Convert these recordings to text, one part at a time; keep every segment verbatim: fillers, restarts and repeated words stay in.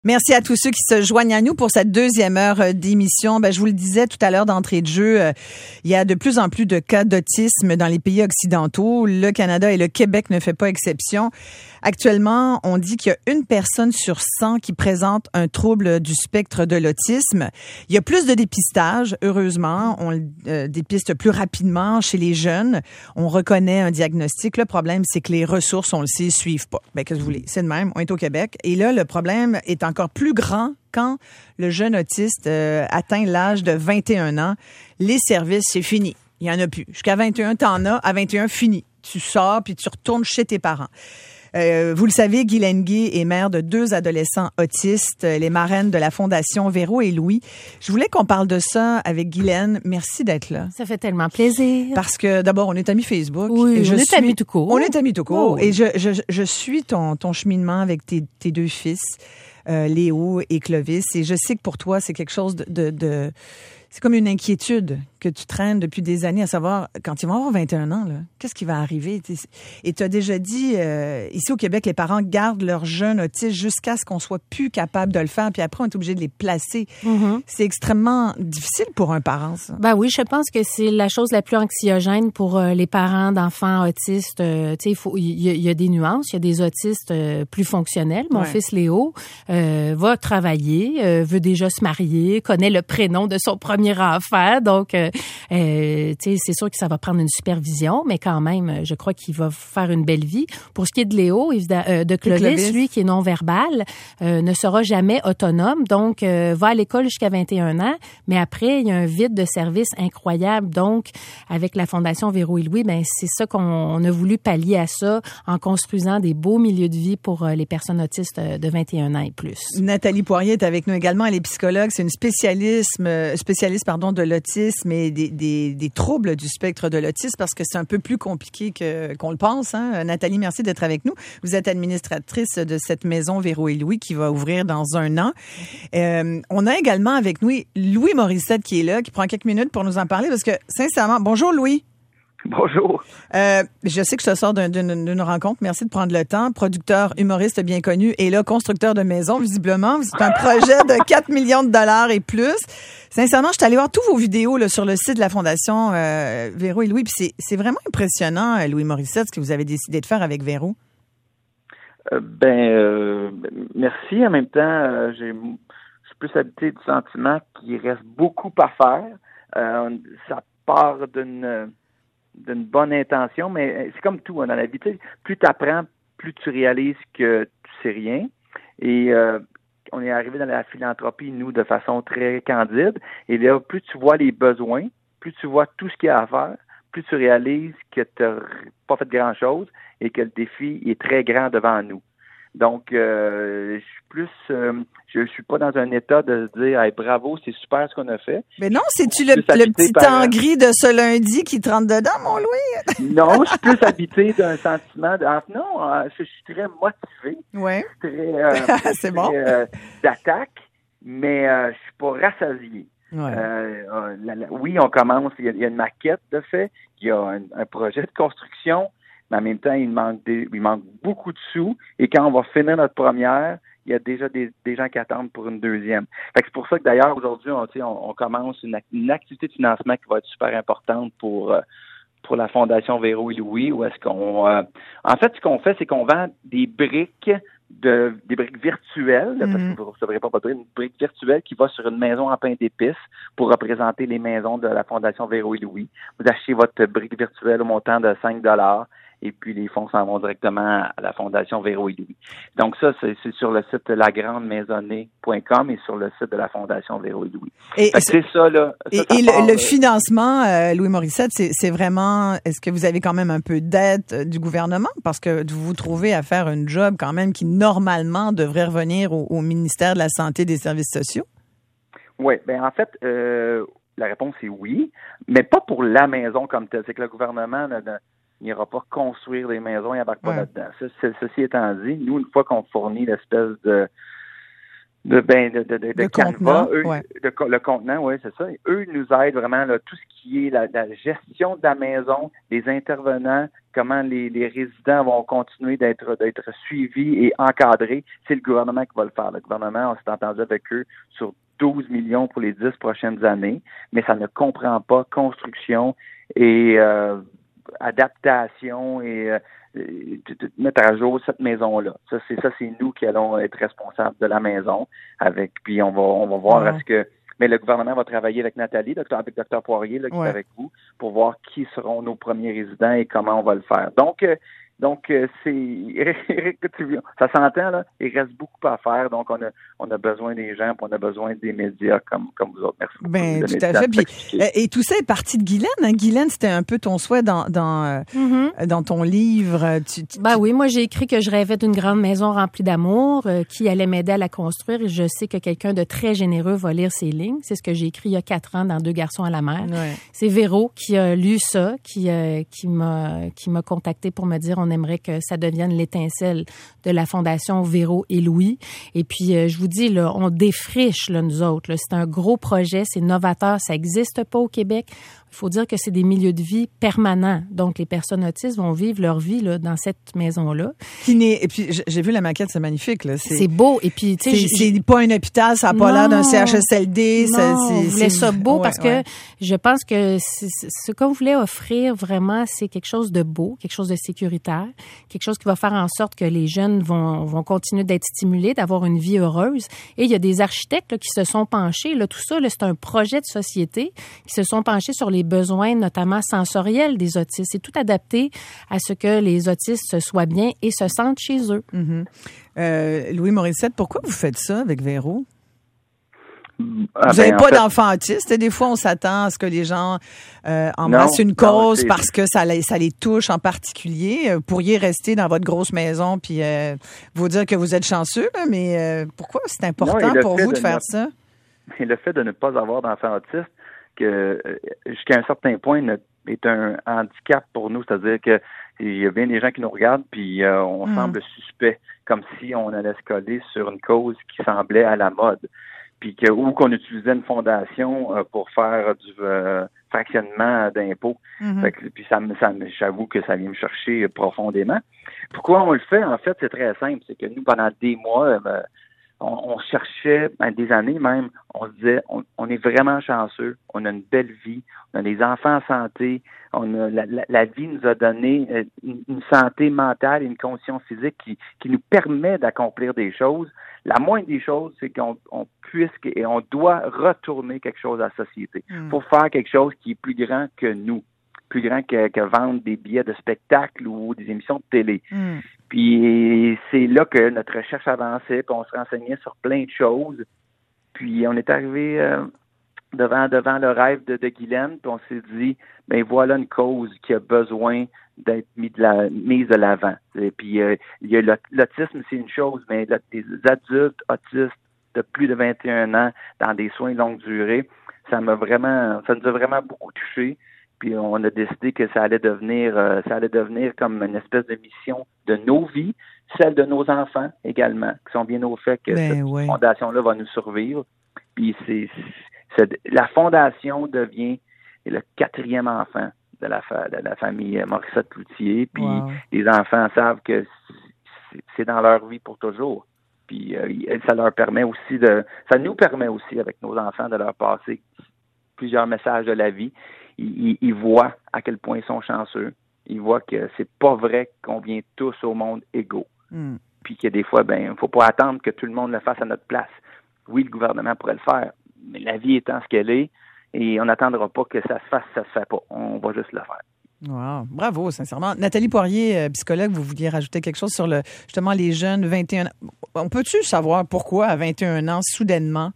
Merci à tous ceux qui se joignent à nous pour cette deuxième heure d'émission. Ben, je vous le disais tout à l'heure d'entrée de jeu, euh, il y a de plus en plus de cas d'autisme dans les pays occidentaux. Le Canada et le Québec ne fait pas exception. Actuellement, on dit qu'il y a une personne sur cent qui présente un trouble du spectre de l'autisme. Il y a plus de dépistage, heureusement. On euh, dépiste plus rapidement chez les jeunes. On reconnaît un diagnostic. Le problème, c'est que les ressources, on le sait, suivent pas. Ben, qu'est-ce que vous voulez? C'est de même. On est au Québec. Et là, le problème est encore plus grand quand le jeune autiste euh, atteint l'âge de vingt et un ans. Les services, c'est fini. Il y en a plus. Jusqu'à vingt et un, t'en as. À vingt et un, fini. Tu sors puis tu retournes chez tes parents. Euh, vous le savez, Guylaine Gay est mère de deux adolescents autistes, les marraines de la Fondation Véro et Louis. Je voulais qu'on parle de ça avec Guylaine. Merci d'être là. Ça fait tellement plaisir. Parce que d'abord, on est amis Facebook. Oui, et je on est suis, amis tout court. On est amis tout court. Oh, oui. Et je, je, je suis ton, ton cheminement avec tes, tes deux fils, euh, Léo et Clovis. Et je sais que pour toi, c'est quelque chose de... de, de c'est comme une inquiétude que tu traînes depuis des années, à savoir, quand ils vont avoir vingt et un ans, là, qu'est-ce qui va arriver? Et tu as déjà dit, euh, ici au Québec, les parents gardent leurs jeunes autistes jusqu'à ce qu'on soit plus capable de le faire, puis après, on est obligé de les placer. Mm-hmm. C'est extrêmement difficile pour un parent, ça. Ben oui, je pense que c'est la chose la plus anxiogène pour euh, les parents d'enfants autistes. Euh, tu sais, il faut, il y, y a des nuances. Il y a des autistes euh, plus fonctionnels. Mon ouais. fils Léo euh, va travailler, euh, veut déjà se marier, connaît le prénom de son premier enfant, donc... Euh, Euh, tu sais, c'est sûr que ça va prendre une supervision, mais quand même, je crois qu'il va faire une belle vie. Pour ce qui est de Léo, évidemment, euh, de Clovis, Clovis, lui qui est non-verbal, euh, ne sera jamais autonome, donc euh, va à l'école jusqu'à vingt et un ans, mais après, il y a un vide de service incroyable. Donc, avec la Fondation Véro et Louis, ben c'est ça qu'on on a voulu pallier à ça en construisant des beaux milieux de vie pour euh, les personnes autistes de vingt et un ans et plus. Nathalie Poirier est avec nous également. Elle est psychologue. C'est une spécialiste, spécialiste pardon, de l'autisme et des Des, des troubles du spectre de l'autisme parce que c'est un peu plus compliqué que, qu'on le pense. Hein? Nathalie, merci d'être avec nous. Vous êtes administratrice de cette maison Véro et Louis qui va ouvrir dans un an. Euh, on a également avec nous Louis Morissette qui est là, qui prend quelques minutes pour nous en parler parce que, sincèrement, bonjour Louis. Bonjour. Euh, je sais que je te sors d'un, d'une, d'une rencontre. Merci de prendre le temps. Producteur, humoriste bien connu et là, constructeur de maison, visiblement. C'est un projet de quatre millions de dollars et plus. Sincèrement, je suis allée voir tous vos vidéos là, sur le site de la Fondation euh, Véro et Louis. Puis c'est, c'est vraiment impressionnant, Louis Morissette, ce que vous avez décidé de faire avec Véro. Euh, ben, euh, merci. En même temps, euh, j'ai, je suis plus habité du sentiment qu'il reste beaucoup à faire. Euh, ça part d'une... d'une bonne intention, mais c'est comme tout hein, dans la vie. Tu sais, plus tu apprends, plus tu réalises que tu sais rien. Et euh, on est arrivé dans la philanthropie, nous, de façon très candide. Et là, plus tu vois les besoins, plus tu vois tout ce qu'il y a à faire, plus tu réalises que tu n'as pas fait grand-chose et que le défi est très grand devant nous. Donc, euh, je suis plus, euh, je, je suis pas dans un état de se dire, hey, bravo, c'est super ce qu'on a fait. Mais non, c'est-tu le, le petit temps gris de ce lundi qui te rentre dedans, mon Louis? Non, je suis plus habité d'un sentiment de, non, je suis très motivé. Ouais. Très, euh, c'est très, bon. Euh, d'attaque, mais euh, je suis pas rassasié. Ouais. Euh, euh, la, la, oui, on commence, il y, a, il y a une maquette de fait, il y a un, un projet de construction. Mais en même temps, il manque, des, il manque beaucoup de sous. Et quand on va finir notre première, il y a déjà des, des gens qui attendent pour une deuxième. Fait que c'est pour ça que d'ailleurs, aujourd'hui, on, on, on commence une, une activité de financement qui va être super importante pour, euh, pour la Fondation Véro et Louis, où est-ce qu'on... Euh, en fait, ce qu'on fait, c'est qu'on vend des briques, de, des briques virtuelles, mm-hmm. parce que vous ne recevrez pas votre une brique virtuelle qui va sur une maison en pain d'épices pour représenter les maisons de la Fondation Véro et Louis. Vous achetez votre brique virtuelle au montant de cinq dollars. Et puis, les fonds s'en vont directement à la Fondation Véro et Louis. Donc, ça, c'est, c'est sur le site la grande maisonnée point com et sur le site de la Fondation Véro et Louis. Et c'est ça, là. Ça, et ça et part, le, le financement, euh, Louis Morissette, c'est, c'est vraiment... Est-ce que vous avez quand même un peu d'aide euh, du gouvernement? Parce que vous vous trouvez à faire un job quand même qui, normalement, devrait revenir au, au ministère de la Santé et des Services sociaux? Oui. Bien, en fait... Euh, la réponse est oui, mais pas pour la maison comme telle. C'est que le gouvernement... Ne, ne, il n'ira pas construire des maisons, il n'embarque pas ouais. là-dedans. Ça, c'est, ceci étant dit, nous, une fois qu'on fournit l'espèce de de ben de de, de, de le Canva, contenant, eux, ouais. le, le contenant, oui, c'est ça. Eux nous aident vraiment là, tout ce qui est la, la gestion de la maison, les intervenants, comment les, les résidents vont continuer d'être d'être suivis et encadrés. C'est le gouvernement qui va le faire. Le gouvernement, on s'est entendu avec eux sur douze millions pour les dix prochaines années, mais ça ne comprend pas construction et euh, adaptation et euh, mettre à jour cette maison-là. Ça, c'est ça, c'est nous qui allons être responsables de la maison avec, puis on va on va voir ouais. est-ce que mais le gouvernement va travailler avec Nathalie, docteur, avec docteur Poirier, là, qui ouais. est avec vous, pour voir qui seront nos premiers résidents et comment on va le faire. Donc, euh, donc euh, c'est Éric, ça s'entend, là, il reste beaucoup à faire, donc on a on a besoin des gens, puis on a besoin des médias comme comme vous autres. Merci beaucoup. Ben tout à fait. Puis, et tout ça est parti de Guylaine. Hein? Guylaine, c'était un peu ton souhait dans dans euh, mm-hmm. dans ton livre. Tu, tu, ben oui, moi j'ai écrit que je rêvais d'une grande maison remplie d'amour, euh, qui allait m'aider à la construire. Et je sais que quelqu'un de très généreux va lire ces lignes. C'est ce que j'ai écrit il y a quatre ans dans Deux garçons à la mer. Ouais. C'est Véro qui a lu ça, qui euh, qui m'a qui m'a contacté pour me dire on aimerait que ça devienne l'étincelle de la Fondation Véro et Louis. Et puis euh, je vous dis là, on défriche là nous autres. Là. C'est un gros projet, c'est novateur, ça n'existe pas au Québec. Il faut dire que c'est des milieux de vie permanents. Donc, les personnes autistes vont vivre leur vie là, dans cette maison-là. Qui n'est... Et puis, j'ai vu la maquette, c'est magnifique. Là. C'est, c'est beau. Et puis, tu sais, c'est, c'est pas un hôpital, ça n'a pas l'air d'un C H S L D. Non, ça, c'est, on voulait c'est... ça beau ouais, parce ouais. que je pense que c'est, ce qu'on voulait offrir vraiment, c'est quelque chose de beau, quelque chose de sécuritaire, quelque chose qui va faire en sorte que les jeunes vont, vont continuer d'être stimulés, d'avoir une vie heureuse. Et il y a des architectes là, qui se sont penchés. Là, tout ça, là, c'est un projet de société qui se sont penchés sur les besoins, notamment sensoriels des autistes. C'est tout adapté à ce que les autistes se soient bien et se sentent chez eux. Mm-hmm. Euh, Louis Morissette, pourquoi vous faites ça avec Véro? Ah, vous n'avez ben, pas fait, d'enfants autistes. Des fois, on s'attend à ce que les gens euh, embrassent non, une cause non, parce que ça les, ça les touche en particulier. Vous pourriez rester dans votre grosse maison puis euh, vous dire que vous êtes chanceux, là, mais euh, pourquoi c'est important non, pour vous de, de faire ne, ça? Et le fait de ne pas avoir d'enfants autistes, que jusqu'à un certain point est un handicap pour nous, c'est-à-dire que il y a bien des gens qui nous regardent puis euh, on mm. semble suspect, comme si on allait se coller sur une cause qui semblait à la mode, puis que ou qu'on utilisait une fondation euh, pour faire du euh, fractionnement d'impôts. Mm-hmm. Fait que, puis ça me, ça me, j'avoue que ça vient me chercher profondément. Pourquoi on le fait? En fait, c'est très simple, c'est que nous pendant des mois euh, On, on cherchait, ben, des années même, on se disait, on, on est vraiment chanceux, on a une belle vie, on a des enfants en santé, on a, la, la, la vie nous a donné une, une santé mentale et une condition physique qui, qui nous permet d'accomplir des choses. La moindre des choses, c'est qu'on on puisse et on doit retourner quelque chose à la société mm. pour faire quelque chose qui est plus grand que nous, plus grand que, que vendre des billets de spectacle ou des émissions de télé. Mm. Puis c'est là que notre recherche avançait, puis on se renseignait sur plein de choses. Puis on est arrivé euh, devant devant le rêve de, de Guylaine, puis on s'est dit, ben voilà une cause qui a besoin d'être mis de la, mise de l'avant. Et puis euh, il y a l'autisme, c'est une chose, mais les adultes autistes de plus de vingt et un ans dans des soins de longue durée, ça m'a vraiment, ça nous a vraiment beaucoup touchés. Puis on a décidé que ça allait devenir, euh, ça allait devenir comme une espèce de mission de nos vies, celle de nos enfants également, qui sont bien au fait que ben cette oui. fondation-là va nous survivre. Puis c'est, c'est la fondation devient le quatrième enfant de la, fa, de la famille Morissette-Cloutier. Puis wow. les enfants savent que c'est, c'est dans leur vie pour toujours. Puis euh, ça leur permet aussi de, ça nous permet aussi avec nos enfants de leur passer plusieurs messages de la vie. Ils, ils voient à quel point ils sont chanceux. Ils voient que c'est pas vrai qu'on vient tous au monde égaux. Mm. Puis que des fois, ben, il faut pas attendre que tout le monde le fasse à notre place. Oui, le gouvernement pourrait le faire, mais la vie étant ce qu'elle est, et on n'attendra pas que ça se fasse, ça se fait pas. On va juste le faire. Wow, bravo, sincèrement. Nathalie Poirier, psychologue, vous vouliez rajouter quelque chose sur le justement les jeunes vingt et un ans. On peut-tu savoir pourquoi à vingt et un ans, soudainement,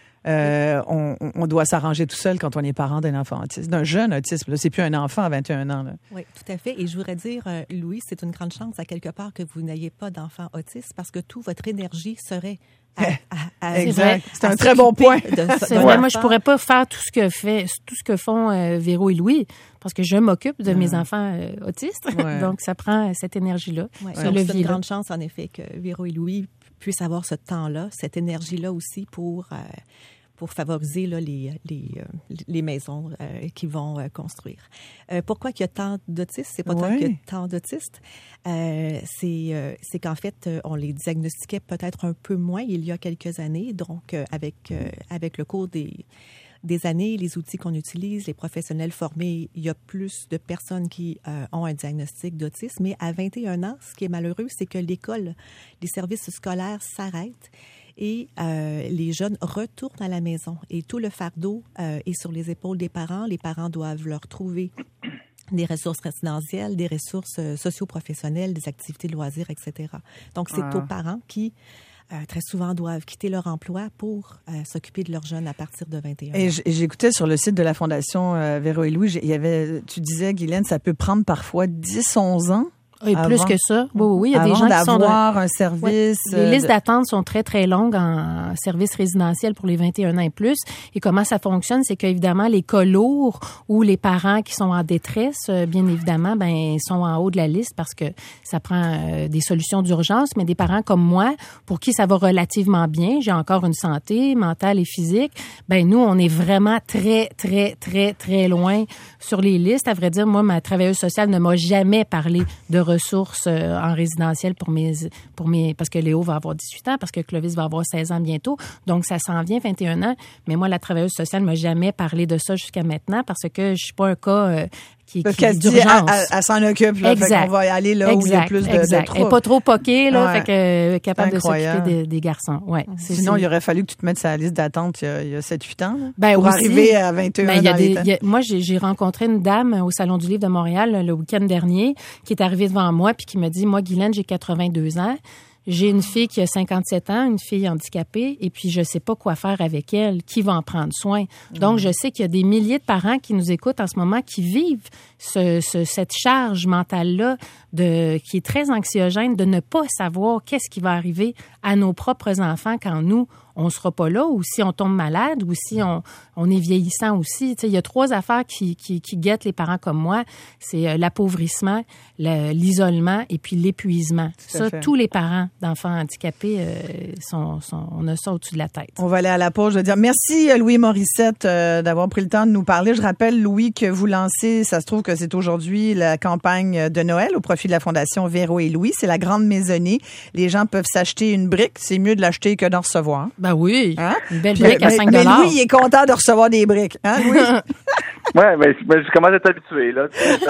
Euh, on, on doit s'arranger tout seul quand on est parent d'un enfant autiste, d'un jeune autiste. Là, c'est plus un enfant à vingt et un ans. Là. Oui, tout à fait. Et je voudrais dire, euh, Louis, c'est une grande chance à quelque part que vous n'ayez pas d'enfant autiste parce que toute votre énergie serait à, à, à, exact. C'est, c'est un très bon point. De, c'est vrai. Moi, je pourrais pas faire tout ce que fait, tout ce que font euh, Véro et Louis parce que je m'occupe de ouais. mes enfants euh, autistes. Ouais. Donc, ça prend cette énergie-là. Ouais. C'est une grande chance, en effet, que Véro et Louis puissent avoir ce temps-là, cette énergie-là aussi pour... Euh, pour favoriser là, les, les, euh, les maisons euh, qu'ils vont euh, construire. Euh, pourquoi il y a tant d'autistes? C'est pas oui. tant qu'il y a tant d'autistes. Euh, c'est, euh, c'est qu'en fait, on les diagnostiquait peut-être un peu moins il y a quelques années. Donc, euh, avec, euh, avec le cours des, des années, les outils qu'on utilise, les professionnels formés, il y a plus de personnes qui euh, ont un diagnostic d'autisme. Mais à vingt et un ans, ce qui est malheureux, c'est que l'école, les services scolaires s'arrêtent. Et euh, les jeunes retournent à la maison. Et tout le fardeau euh, est sur les épaules des parents. Les parents doivent leur trouver des ressources résidentielles, des ressources euh, socio-professionnelles, des activités de loisirs, et cetera. Donc, c'est ah. aux parents qui, euh, très souvent, doivent quitter leur emploi pour euh, s'occuper de leurs jeunes à partir de vingt et un ans. Et j'écoutais sur le site de la Fondation euh, Véro et Louis, il y avait, tu disais, Guylaine, ça peut prendre parfois dix à onze ans. Et avant, plus que ça. Oui, oui, il y a des gens qui sont d'avoir un service. Ouais. Les listes de... d'attente sont très, très longues en service résidentiel pour les vingt et un ans et plus. Et comment ça fonctionne, c'est qu'évidemment, les cas lourds ou les parents qui sont en détresse, bien évidemment, ben, sont en haut de la liste parce que ça prend euh, des solutions d'urgence. Mais des parents comme moi, pour qui ça va relativement bien, j'ai encore une santé mentale et physique, ben, nous, on est vraiment très, très, très, très loin sur les listes. À vrai dire, moi, ma travailleuse sociale ne m'a jamais parlé de ressources euh, en résidentiel pour mes, pour mes, parce que Léo va avoir dix-huit ans, parce que Clovis va avoir seize ans bientôt. Donc, ça s'en vient, vingt et un ans. Mais moi, la travailleuse sociale ne m'a jamais parlé de ça jusqu'à maintenant parce que je suis pas un cas euh, qui, qui est d'urgence. Elle, elle s'en occupe, là. Exact. Fait qu'on va aller là exact. Où il y a plus de, exact. de troubles. Elle n'est pas trop poquée, là. Ouais. Fait que, euh, capable incroyable. De s'occuper des, des garçons. Ouais. C'est, Sinon, c'est... il aurait fallu que tu te mettes sur la liste d'attente il y a, il y a sept huit ans, là, ben, pour aussi, arriver à vingt et un ben, ans. Y a des, y a, moi, j'ai, j'ai rencontré une dame au Salon du Livre de Montréal le week-end dernier qui est arrivée devant moi puis qui me dit, moi, Guylaine, j'ai quatre-vingt-deux ans. J'ai une fille qui a cinquante-sept ans, une fille handicapée, et puis je sais pas quoi faire avec elle, qui va en prendre soin. Donc, mmh. je sais qu'il y a des milliers de parents qui nous écoutent en ce moment qui vivent ce, ce, cette charge mentale-là de, qui est très anxiogène de ne pas savoir qu'est-ce qui va arriver à nos propres enfants quand nous, on sera pas là, ou si on tombe malade, ou si on, on est vieillissant aussi. Tu sais, il y a trois affaires qui, qui, qui guettent les parents comme moi. C'est euh, l'appauvrissement, le, l'isolement et puis l'épuisement. Tout ça, tous les parents d'enfants handicapés, euh, sont, sont, on a ça au-dessus de la tête. On va aller à la pause. Je veux dire merci, Louis Morissette, euh, d'avoir pris le temps de nous parler. Je rappelle, Louis, que vous lancez, ça se trouve que c'est aujourd'hui, la campagne de Noël au profit de la Fondation Véro et Louis. C'est la grande maisonnée. Les gens peuvent s'acheter une brique. C'est mieux de l'acheter que d'en recevoir. Ben oui, hein? Une belle brique à cinq dollars. Mais Louis, il est content de recevoir des briques. Hein, Louis? Oui, mais, mais je commence à être habitué. Là.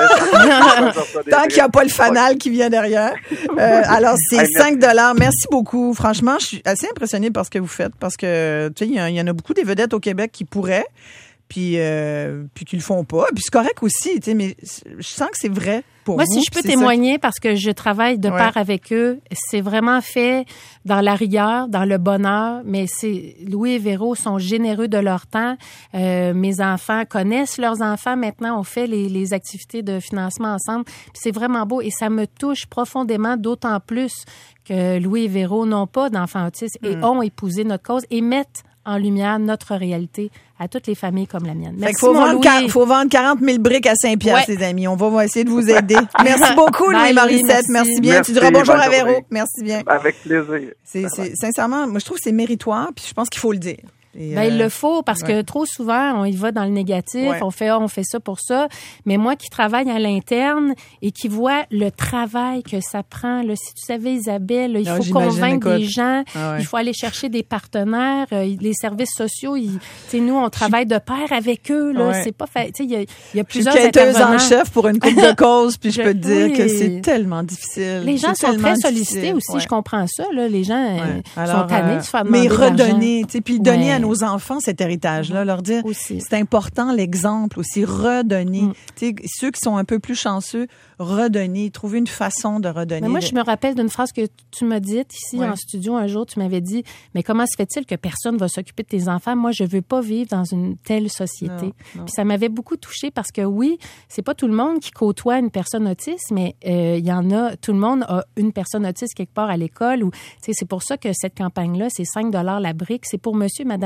Tant qu'il n'y a pas le fanal qui vient derrière. Euh, alors, c'est hey, cinq dollars. Merci beaucoup. Franchement, je suis assez impressionnée par ce que vous faites parce que, tu sais, il y, y en a beaucoup des vedettes au Québec qui pourraient, puis, euh, puis qui le font pas. Puis c'est correct aussi, tu sais, mais je sens que c'est vrai. Pour Moi, vous, si je peux témoigner, ça... parce que je travaille de ouais. pair avec eux, c'est vraiment fait dans la rigueur, dans le bonheur, mais c'est Louis et Véro sont généreux de leur temps. Euh, mes enfants connaissent leurs enfants. Maintenant, on fait les, les activités de financement ensemble. Puis c'est vraiment beau et ça me touche profondément, d'autant plus que Louis et Véro n'ont pas d'enfants autistes mm. et ont épousé notre cause et mettent en lumière notre réalité à toutes les familles comme la mienne. Merci, faut, mon vendre Louis. Car- faut vendre quarante mille briques à cinq piastres, ouais. les amis. On va, on va essayer de vous aider. Merci beaucoup, Louis Morissette. Merci. merci bien. Merci, tu diras bonjour à Véro. Merci bien. Avec plaisir. C'est, c'est, sincèrement, moi, je trouve que c'est méritoire, puis je pense qu'il faut le dire. Et ben, euh, il le faut parce ouais. que trop souvent, on y va dans le négatif, ouais. on fait ah, on fait ça pour ça. Mais moi qui travaille à l'interne et qui vois le travail que ça prend, là, si tu savais, Isabelle, là, il non, faut convaincre écoute. des gens, ah ouais. il faut aller chercher des partenaires, euh, les services sociaux, ils, nous, on travaille de pair avec eux. Là, ouais. c'est pas fait. Il y a, y a plusieurs intervenants. Je suis quêteuse en chef pour une couple de causes, puis je, je peux te dire oui. que c'est tellement difficile. Les gens c'est sont très difficile. sollicités aussi, ouais. je comprends ça. Là, les gens ouais. Alors, sont tannés euh, de se faire demander mais redonner, tu sais, puis donner ouais. à nos enfants cet héritage-là, leur dire aussi. C'est important l'exemple aussi, redonner. Mm. Tu sais, ceux qui sont un peu plus chanceux, redonner, trouver une façon de redonner. Mais moi, je me rappelle d'une phrase que tu m'as dite ici ouais. en studio un jour. Tu m'avais dit, mais comment se fait-il que personne va s'occuper de tes enfants? Moi, je veux pas vivre dans une telle société. Non, non. Puis ça m'avait beaucoup touchée parce que oui, c'est pas tout le monde qui côtoie une personne autiste, mais il euh, y en a, tout le monde a une personne autiste quelque part à l'école. Ou, tu sais, c'est pour ça que cette campagne-là, c'est cinq dollars la brique. C'est pour monsieur, madame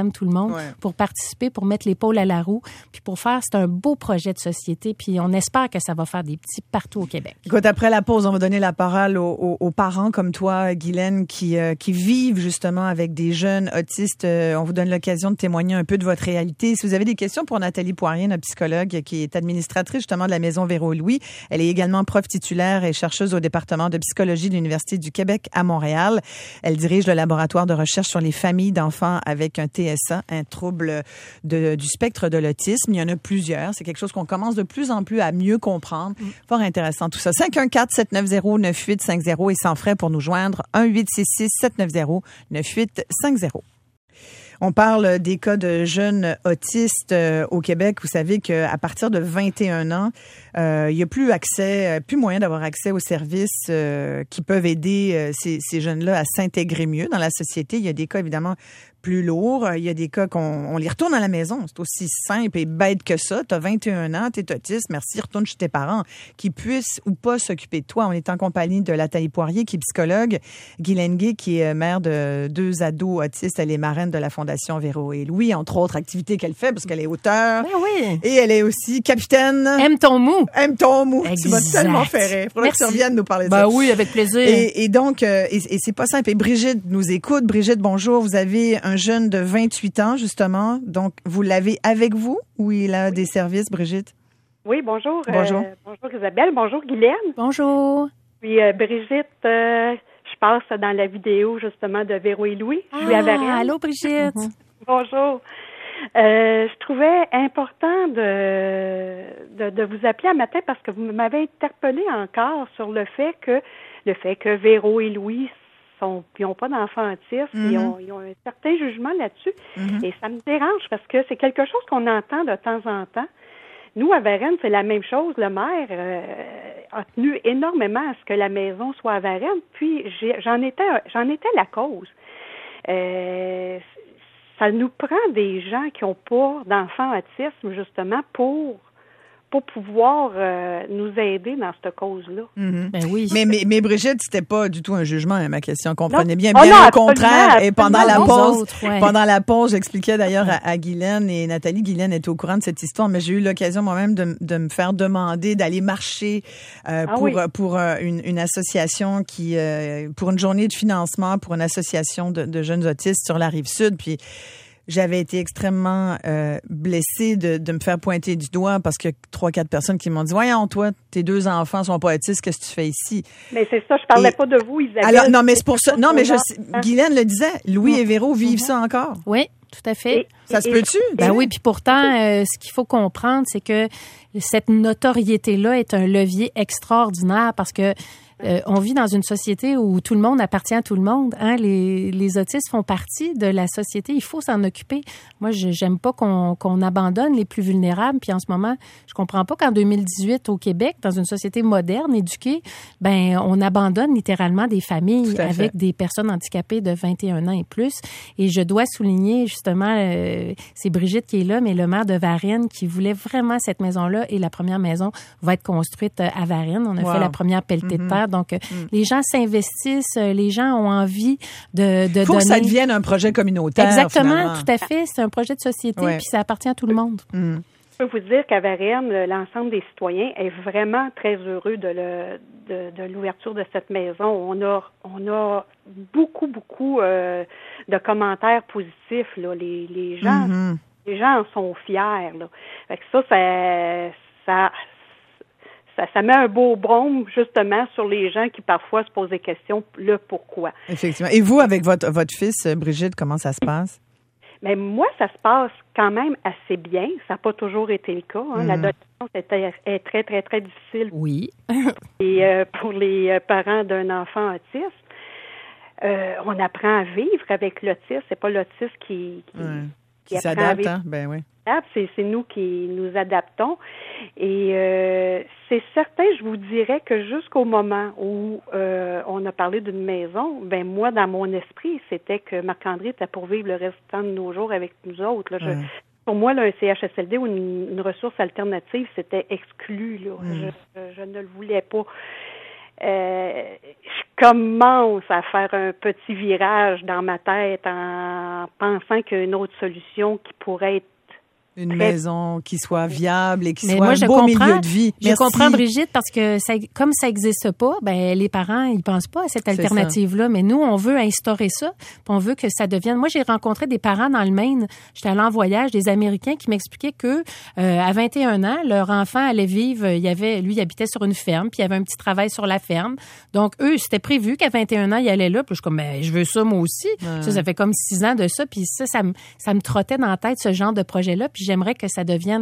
comme tout le monde, ouais. pour participer, pour mettre l'épaule à la roue, puis pour faire, c'est un beau projet de société, puis on espère que ça va faire des petits partout au Québec. Écoute, après la pause, on va donner la parole aux, aux, aux parents comme toi, Guylaine, qui, euh, qui vivent justement avec des jeunes autistes. Euh, on vous donne l'occasion de témoigner un peu de votre réalité. Si vous avez des questions pour Nathalie Poirier, notre psychologue, qui est administratrice justement de la Maison Véro-Louis, elle est également prof titulaire et chercheuse au département de psychologie de l'Université du Québec à Montréal. Elle dirige le laboratoire de recherche sur les familles d'enfants avec un T S A, un trouble de, du spectre de l'autisme. Il y en a plusieurs. C'est quelque chose qu'on commence de plus en plus à mieux comprendre. Mm. Fort intéressant tout ça. cinq un quatre, sept neuf zéro, neuf huit cinq zéro et sans frais pour nous joindre. un huit six six, sept neuf zéro, neuf huit cinq zéro. On parle des cas de jeunes autistes euh, au Québec. Vous savez qu'à partir de vingt et un ans, euh, il n'y a plus accès, plus moyen d'avoir accès aux services euh, qui peuvent aider euh, ces, ces jeunes-là à s'intégrer mieux dans la société. Il y a des cas évidemment plus lourds. Il y a des cas qu'on on les retourne à la maison. C'est aussi simple et bête que ça. Tu as vingt et un ans, tu es autiste, merci, retourne chez tes parents qui puissent ou pas s'occuper de toi. On est en compagnie de Nathalie Poirier, qui est psychologue, Guylaine Gay, qui est mère de deux ados autistes. Elle est marraine de la Fondation Véro et Louis, entre autres activités qu'elle fait, parce qu'elle est auteure. Ben oui. Et elle est aussi capitaine. Aime ton mou. Aime ton mou. Exact. Tu m'as tellement fait rire. Faudrait que tu reviennes nous parler de ça. Ben oui, avec plaisir. Et, et donc, euh, et, et c'est pas simple. Et Brigitte nous écoute. Brigitte, bonjour. Vous avez un jeune de vingt-huit ans, justement. Donc, vous l'avez avec vous ou il a des services, Brigitte? Oui, bonjour. Bonjour. Euh, bonjour Isabelle. Bonjour Guylaine. Bonjour. Puis euh, Brigitte, euh, je passe dans la vidéo justement de Véro et Louis. Je suis ah, à Varennes. Allô Brigitte. Mm-hmm. Bonjour. Euh, je trouvais important de, de de vous appeler un matin parce que vous m'avez interpellé encore sur le fait que le fait que Véro et Louis sont ils n'ont pas d'enfants autistes, mm-hmm. ils, ont, ils ont un certain jugement là-dessus. Mm-hmm. Et ça me dérange parce que c'est quelque chose qu'on entend de temps en temps. Nous, à Varennes, c'est la même chose. Le maire euh, a tenu énormément à ce que la maison soit à Varennes. Puis j'ai, j'en étais j'en étais la cause. Euh, ça nous prend des gens qui n'ont pas d'enfants autisme, justement, pour pour pouvoir euh, nous aider dans cette cause-là. Mm-hmm. Ben oui. Mais, mais, mais Brigitte, c'était pas du tout un jugement, hein, ma question. Comprenez non. bien, oh bien non, au contraire. Et pendant la pause, autres, ouais. pendant la pause, j'expliquais d'ailleurs à, à Guylaine et Nathalie. Guylaine était au courant de cette histoire, mais j'ai eu l'occasion moi-même de, de me faire demander d'aller marcher euh, ah pour oui. pour euh, une, une association qui, euh, pour une journée de financement pour une association de, de jeunes autistes sur la rive sud. Puis j'avais été extrêmement euh, blessée de, de me faire pointer du doigt parce qu'il y a trois, quatre personnes qui m'ont dit « Voyons, toi, tes deux enfants sont pas autistes, qu'est-ce que tu fais ici? » Mais c'est ça, je parlais et, pas de vous, Isabelle. Alors, non, mais c'est pour ça. Non, mais je, Guylaine le disait, Louis mmh. et Véro vivent mmh. ça encore. Oui, tout à fait. Et, ça et, se peut-tu? Ben oui, puis pourtant, euh, ce qu'il faut comprendre, c'est que cette notoriété-là est un levier extraordinaire parce que Euh, on vit dans une société où tout le monde appartient à tout le monde. Hein? Les, les autistes font partie de la société. Il faut s'en occuper. Moi, je, j'aime pas qu'on, qu'on abandonne les plus vulnérables. Puis en ce moment, je comprends pas qu'en deux mille dix-huit, au Québec, dans une société moderne, éduquée, ben on abandonne littéralement des familles avec des personnes handicapées de vingt et un ans et plus. Et je dois souligner justement, euh, c'est Brigitte qui est là, mais le maire de Varennes qui voulait vraiment cette maison-là. Et la première maison va être construite à Varennes. On a wow. fait la première pelletée mm-hmm. de terre. Donc, mm. les gens s'investissent, les gens ont envie de, de faut donner. Que ça devienne un projet communautaire. Exactement, finalement. Tout à fait. C'est un projet de société, ouais. puis ça appartient à tout le monde. Mm. Je peux vous dire qu'à Varennes, l'ensemble des citoyens est vraiment très heureux de, le, de, de l'ouverture de cette maison. On a, on a beaucoup, beaucoup euh, de commentaires positifs. Là. Les, les gens, mm-hmm. les gens en sont fiers. Là. Fait que ça, ça, ça Ça, ça met un beau baume, justement, sur les gens qui, parfois, se posent des questions, le pourquoi. Effectivement. Et vous, avec votre, votre fils, Brigitte, comment ça se passe? Mais moi, ça se passe quand même assez bien. Ça n'a pas toujours été le cas. Hein. Mm. L'adolescence est, est très, très, très difficile. Oui. Et euh, pour les parents d'un enfant autiste, euh, on apprend à vivre avec l'autisme. C'est pas l'autisme qui... qui ouais. Qui s'adapte, hein? Ben oui. C'est, c'est nous qui nous adaptons. Et euh, c'est certain, je vous dirais que jusqu'au moment où euh, on a parlé d'une maison, ben moi, dans mon esprit, c'était que Marc-André était pour vivre le restant de nos jours avec nous autres. Là. Je, ouais. Pour moi, là, un C H S L D ou une, une ressource alternative, c'était exclu. Là. Mm. Je, je, je ne le voulais pas. euh, je commence à faire un petit virage dans ma tête en pensant qu'il y a une autre solution qui pourrait être une très... maison qui soit viable et qui Mais soit moi, un je beau comprends, milieu de vie. Je Merci. comprends, Brigitte, parce que ça, comme ça n'existe pas, ben les parents, ils pensent pas à cette alternative-là. Mais nous, on veut instaurer ça, puis on veut que ça devienne... Moi, j'ai rencontré des parents dans le Maine, j'étais allée en voyage, des Américains qui m'expliquaient que euh, à vingt et un ans, leur enfant allait vivre, il y avait, lui, il habitait sur une ferme, puis il y avait un petit travail sur la ferme. Donc, eux, c'était prévu qu'à vingt et un ans, il allait là, puis je suis comme, ben, je veux ça moi aussi. Ouais. Ça, ça fait comme six ans de ça, puis ça, ça me, ça me trottait dans la tête, ce genre de projet-là, puis j'aimerais que ça devienne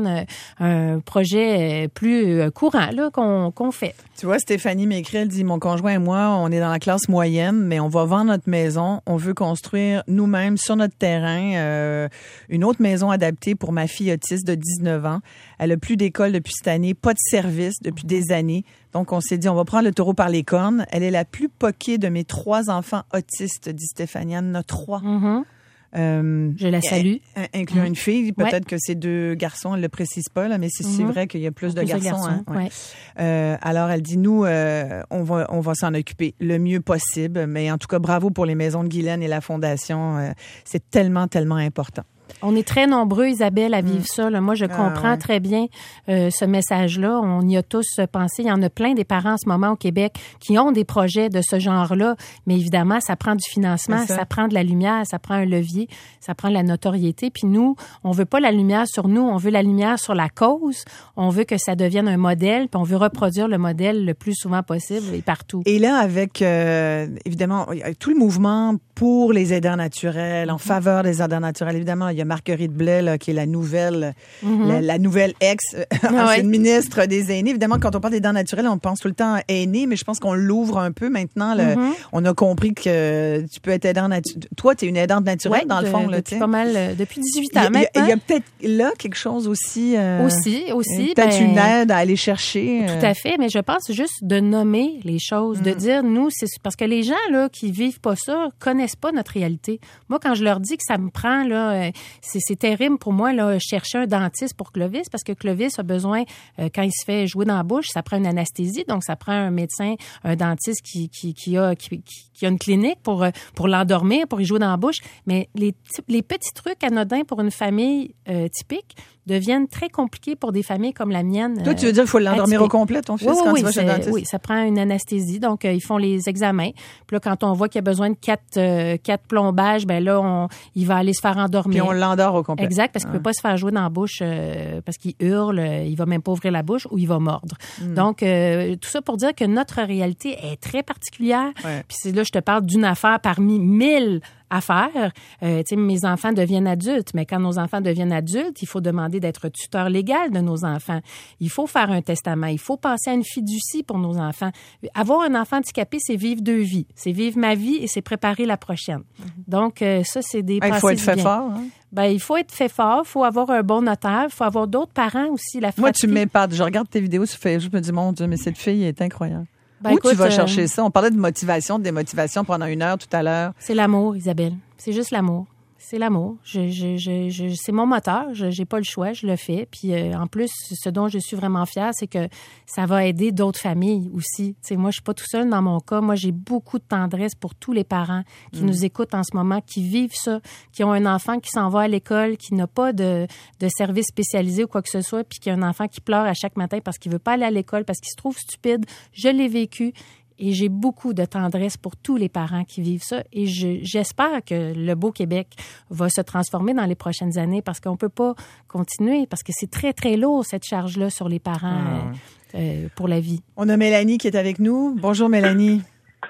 un projet plus courant là, qu'on, qu'on fait. Tu vois, Stéphanie m'écrit, elle dit, mon conjoint et moi, on est dans la classe moyenne, mais on va vendre notre maison. On veut construire nous-mêmes sur notre terrain euh, une autre maison adaptée pour ma fille autiste de dix-neuf ans. Elle a plus d'école depuis cette année, pas de service depuis des années. Donc, on s'est dit, on va prendre le taureau par les cornes. Elle est la plus poquée de mes trois enfants autistes, dit Stéphanie. Elle en a trois. Mm-hmm. Euh, je la salue. Incluant une fille. Peut-être ouais. que c'est deux garçons, elle ne le précise pas, là, mais c'est, mm-hmm. c'est vrai qu'il y a plus de plus garçons. De garçons hein, ouais. Ouais. Euh, alors, elle dit, nous, euh, on va, on va s'en occuper le mieux possible. Mais en tout cas, bravo pour les maisons de Guylaine et la Fondation. Euh, c'est tellement, tellement important. On est très nombreux, Isabelle, à vivre mmh. ça. Là. Moi, je comprends ah, ouais. très bien euh, ce message-là. On y a tous pensé. Il y en a plein des parents en ce moment au Québec qui ont des projets de ce genre-là. Mais évidemment, ça prend du financement, ça. ça prend de la lumière, ça prend un levier, ça prend de la notoriété. Puis nous, on veut pas la lumière sur nous, on veut la lumière sur la cause. On veut que ça devienne un modèle, puis on veut reproduire le modèle le plus souvent possible et partout. Et là, avec, euh, évidemment, tout le mouvement pour les aidants naturels, en mmh. faveur des aidants naturels, évidemment, il y a Marguerite Blais, là, qui est la nouvelle, mm-hmm. la, la nouvelle ex, euh, ah ouais. ministre des aînés. Évidemment, quand on parle d'aidants naturels, on pense tout le temps à aînés, mais je pense qu'on l'ouvre un peu maintenant. Le, mm-hmm. On a compris que tu peux être aidant naturel. Toi, tu es une aidante naturelle, ouais, dans de, le fond. Là, depuis pas mal, euh, depuis dix-huit ans maintenant. Il y, y a peut-être là quelque chose aussi. Euh, aussi, aussi. Peut-être ben, une aide à aller chercher. Euh... Tout à fait, mais je pense juste de nommer les choses, mm. de dire, nous, c'est parce que les gens là qui vivent pas ça connaissent pas notre réalité. Moi, quand je leur dis que ça me prend, là, c'est, c'est terrible pour moi, là, chercher un dentiste pour Clovis, parce que Clovis a besoin, euh, quand il se fait jouer dans la bouche, ça prend une anesthésie, donc ça prend un médecin, un dentiste qui, qui, qui, a, qui, qui a une clinique pour, pour l'endormir, pour y jouer dans la bouche. Mais les, les petits trucs anodins pour une famille euh, typique deviennent très compliqués pour des familles comme la mienne. Toi, tu veux dire qu'il faut l'endormir au complet, ton fils, oui, quand oui, tu vas chez le dentiste? Oui, ça prend une anesthésie. Donc, euh, ils font les examens. Puis là, quand on voit qu'il y a besoin de quatre, euh, quatre plombages, ben là, on, il va aller se faire endormir. Puis on l'endort au complet. Exact, parce qu'il ne ah. peut pas se faire jouer dans la bouche euh, parce qu'il hurle, euh, il va même pas ouvrir la bouche ou il va mordre. Mm. Donc, euh, tout ça pour dire que notre réalité est très particulière. Ouais. Puis c'est là, je te parle d'une affaire parmi mille affaires. Euh, tu sais, mes enfants deviennent adultes, mais quand nos enfants deviennent adultes, il faut demander d'être tuteur légal de nos enfants. Il faut faire un testament. Il faut penser à une fiducie pour nos enfants. Avoir un enfant handicapé, c'est vivre deux vies. C'est vivre ma vie et c'est préparer la prochaine. Mm-hmm. Donc, euh, ça, c'est des ben, pensées. Il faut être fait bien. fort. Hein? Ben, il faut être fait fort. Il faut avoir un bon notaire. Il faut avoir d'autres parents aussi. La Moi, tu m'épates. Je regarde tes vidéos sur Facebook. Je me dis, mon Dieu, mais cette fille est incroyable. Ben, Où écoute, tu vas euh, chercher ça? On parlait de motivation, de démotivation pendant une heure tout à l'heure. C'est l'amour, Isabelle. C'est juste l'amour. C'est l'amour. Je, je, je, je, c'est mon moteur. Je n'ai pas le choix. Je le fais. Puis euh, en plus, ce dont je suis vraiment fière, c'est que ça va aider d'autres familles aussi. Tu sais, moi, je suis pas tout seul dans mon cas. Moi, j'ai beaucoup de tendresse pour tous les parents qui mmh. nous écoutent en ce moment, qui vivent ça, qui ont un enfant qui s'en va à l'école, qui n'a pas de, de service spécialisé ou quoi que ce soit, puis qui a un enfant qui pleure à chaque matin parce qu'il veut pas aller à l'école, parce qu'il se trouve stupide. Je l'ai vécu. Et j'ai beaucoup de tendresse pour tous les parents qui vivent ça. Et je, j'espère que le beau Québec va se transformer dans les prochaines années parce qu'on peut pas continuer, parce que c'est très, très lourd, cette charge-là, sur les parents mmh. euh, euh, pour la vie. On a Mélanie qui est avec nous. Bonjour, Mélanie.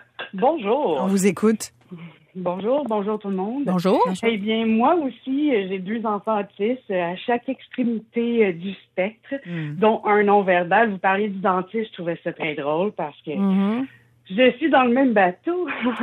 Bonjour. On vous écoute. Bonjour, bonjour tout le monde. Bonjour. Eh bien, moi aussi, j'ai deux enfants autistes à chaque extrémité du spectre, mmh. dont un non-verbal. Vous parliez du dentiste, je trouvais ça très drôle parce que mmh. je suis dans le même bateau.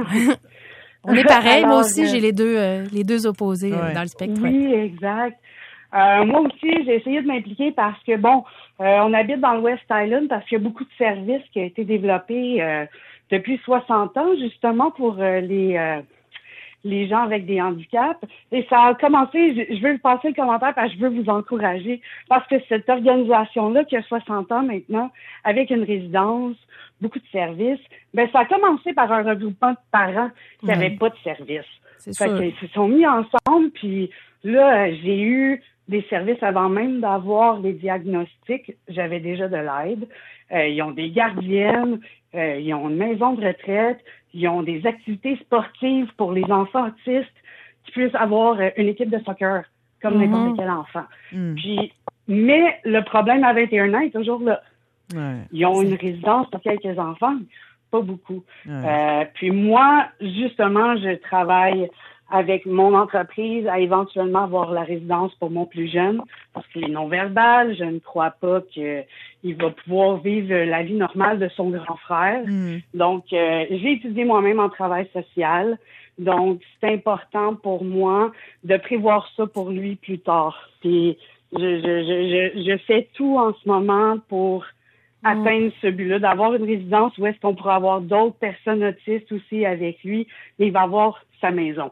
On est pareil. Alors, moi aussi, euh, j'ai les deux, euh, les deux opposés ouais. euh, dans le spectre. Oui, exact. Euh, moi aussi, j'ai essayé de m'impliquer parce que, bon, euh, on habite dans le West Island parce qu'il y a beaucoup de services qui ont été développés euh, depuis soixante ans, justement, pour euh, les... Euh, les gens avec des handicaps. Et ça a commencé, je, je veux passer le commentaire parce que je veux vous encourager, parce que cette organisation-là, qui a soixante ans maintenant, avec une résidence, beaucoup de services, ben ça a commencé par un regroupement de parents qui n'avaient mmh. pas de services. C'est fait sûr. qu'ils se sont mis ensemble, puis là, j'ai eu des services avant même d'avoir les diagnostics. J'avais déjà de l'aide. Euh, ils ont des gardiennes, euh, ils ont une maison de retraite, ils ont des activités sportives pour les enfants autistes qui puissent avoir euh, une équipe de soccer, comme mm-hmm. n'importe quel enfant. Mm. Puis, mais le problème à vingt et un ans est toujours là. Ouais, ils ont c'est... une résidence pour quelques enfants, pas beaucoup. Ouais. Euh, puis moi, justement, je travaille avec mon entreprise à éventuellement avoir la résidence pour mon plus jeune, parce qu'il est non-verbal, je ne crois pas qu'il va pouvoir vivre la vie normale de son grand frère. Mm. Donc, euh, j'ai étudié moi-même en travail social, donc c'est important pour moi de prévoir ça pour lui plus tard. Puis, je, je, je, je, je fais tout en ce moment pour mm. atteindre ce but-là, d'avoir une résidence où est-ce qu'on pourra avoir d'autres personnes autistes aussi avec lui, mais il va avoir sa maison.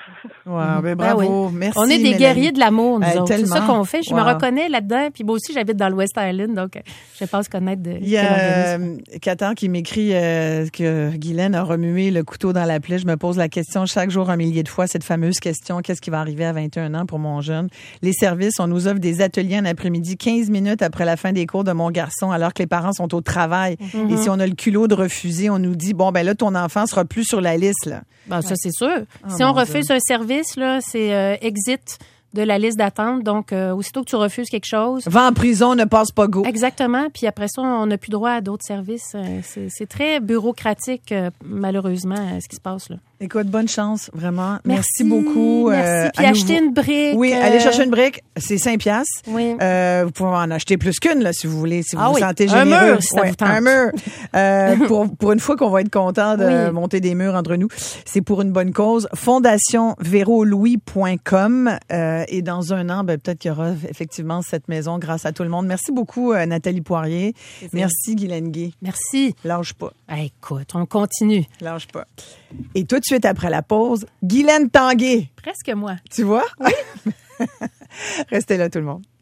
Wow, ben bravo, ben oui. Merci. On est des Mélanie. Guerriers de l'amour, nous euh, autres. C'est ça qu'on fait. Je wow. me reconnais là-dedans. Puis moi aussi, j'habite dans le West Island, donc je pense connaître de. Il y a euh, Qatar qui m'écrit euh, que Guylaine a remué le couteau dans la plaie. Je me pose la question chaque jour un millier de fois, cette fameuse question, qu'est-ce qui va arriver à vingt et un ans pour mon jeune? Les services, on nous offre des ateliers en après-midi, quinze minutes après la fin des cours de mon garçon, alors que les parents sont au travail. Mm-hmm. Et si on a le culot de refuser, on nous dit, bon, ben là, ton enfant sera plus sur la liste, là. Ben, ça, c'est sûr. Oh, si on refuse Dieu. un service, là, c'est euh, exit de la liste d'attente. Donc, euh, aussitôt que tu refuses quelque chose... Va en prison, ne passe pas go. Exactement. Puis après ça, on n'a plus droit à d'autres services. C'est, c'est très bureaucratique, euh, malheureusement, ce qui se passe là. Écoute, bonne chance, vraiment. Merci, merci beaucoup. Merci. Euh, Puis acheter une brique. Oui, euh... allez chercher une brique. C'est cinq piastres. Oui. Euh, vous pouvez en acheter plus qu'une, là, si vous voulez, si vous ah vous oui. sentez un généreux. Mur, si ça ouais, vous tente. Un mur. Euh, pour, pour une fois qu'on va être content de oui. monter des murs entre nous. C'est pour une bonne cause. fondation véro louis point com. Euh, et dans un an, ben, peut-être qu'il y aura effectivement cette maison grâce à tout le monde. Merci beaucoup, euh, Nathalie Poirier. C'est merci, Guylaine Gay. Merci. Lâche pas. Ah, écoute, on continue. Lâche pas. Et tout de suite après la pause, Guylaine Tanguay. Presque moi. Tu vois? Oui. Restez là, tout le monde.